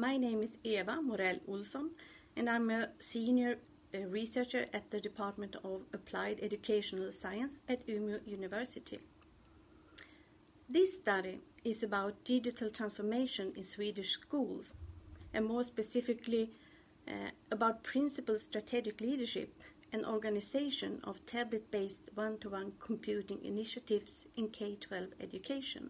My name is Eva Morell Olsson, and I'm a senior researcher at the Department of Applied Educational Science at Umeå University. This study is about digital transformation in Swedish schools, and more specifically about principal strategic leadership and organization of tablet-based one-to-one computing initiatives in K-12 education.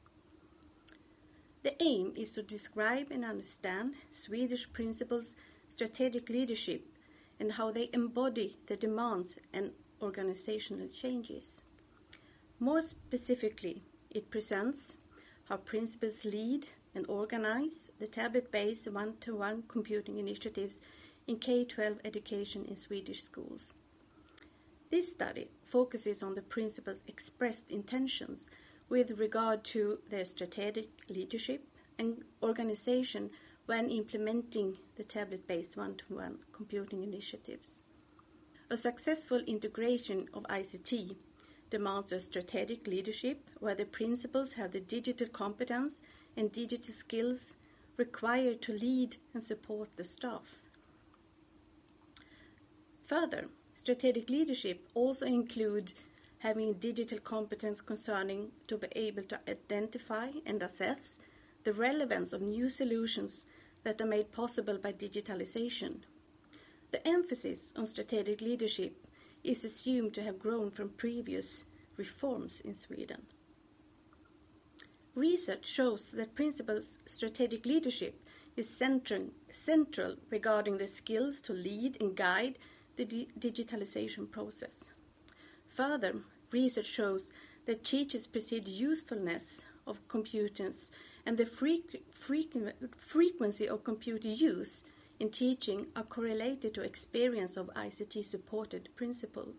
The aim is to describe and understand Swedish principals' strategic leadership and how they embody the demands and organizational changes. More specifically, it presents how principals lead and organize the tablet-based one-to-one computing initiatives in K-12 education in Swedish schools. This study focuses on the principals' expressed intentions with regard to their strategic leadership and organization when implementing the tablet-based one-to-one computing initiatives. A successful integration of ICT demands a strategic leadership where the principals have the digital competence and digital skills required to lead and support the staff. Further, strategic leadership also includes having digital competence concerning to be able to identify and assess the relevance of new solutions that are made possible by digitalization. The emphasis on strategic leadership is assumed to have grown from previous reforms in Sweden. Research shows that principals' strategic leadership is central regarding the skills to lead and guide the digitalization process. Further, research shows that teachers perceive the usefulness of computers and the frequency of computer use in teaching are correlated to experience of ICT-supported principals.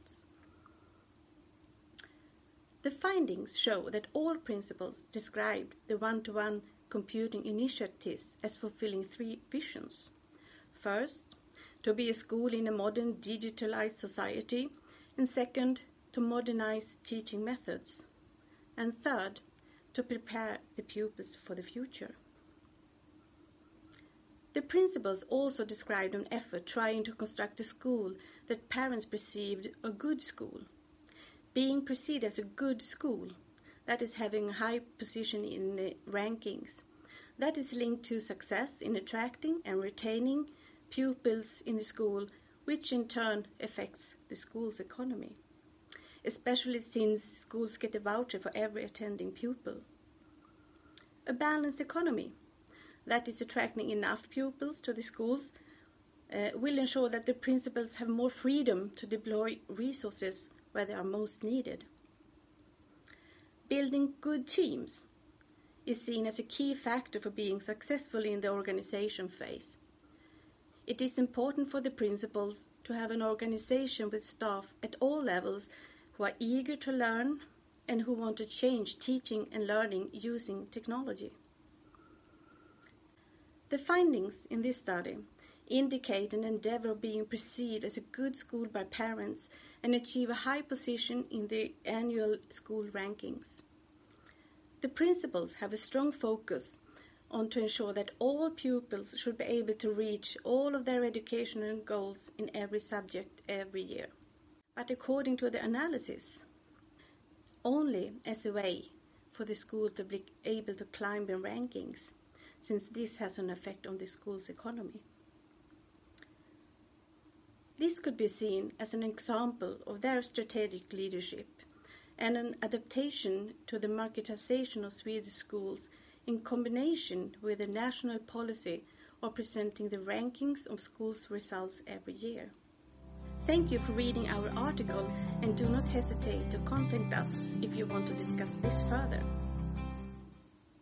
The findings show that all principals described the one-to-one computing initiatives as fulfilling three visions. First, to be a school in a modern digitalized society, and second, to modernize teaching methods, and third, to prepare the pupils for the future. The principals also described an effort trying to construct a school that parents perceived a good school. Being perceived as a good school, that is having a high position in the rankings, that is linked to success in attracting and retaining pupils in the school, which in turn affects the school's economy, especially since schools get a voucher for every attending pupil. A balanced economy, that is attracting enough pupils to the schools, will ensure that the principals have more freedom to deploy resources where they are most needed. Building good teams is seen as a key factor for being successful in the organization phase. It is important for the principals to have an organization with staff at all levels who are eager to learn and who want to change teaching and learning using technology. The findings in this study indicate an endeavor of being perceived as a good school by parents and achieve a high position in the annual school rankings. The principals have a strong focus on to ensure that all pupils should be able to reach all of their educational goals in every subject every year. But according to the analysis, only as a way for the school to be able to climb in rankings, since this has an effect on the school's economy. This could be seen as an example of their strategic leadership and an adaptation to the marketization of Swedish schools in combination with a national policy of presenting the rankings of schools' results every year. Thank you for reading our article, and do not hesitate to contact us if you want to discuss this further.